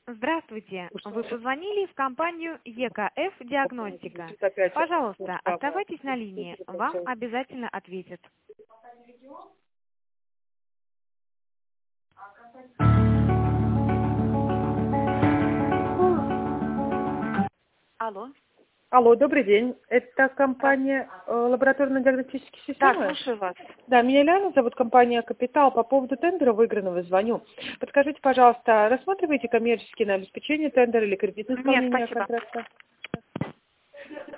Здравствуйте. Вы позвонили в компанию ЕКФ Диагностика. Пожалуйста, оставайтесь на линии. Вам обязательно ответят. Алло. Алло, добрый день. Это компания лабораторно-диагностические Да, системы? слушаю вас. Да, меня Ляна зовут, компания «Капитал». По поводу тендера выигранного звоню. Подскажите, пожалуйста, рассматриваете коммерческие на обеспечение тендера или кредитное Нет, исполнение спасибо. контракта?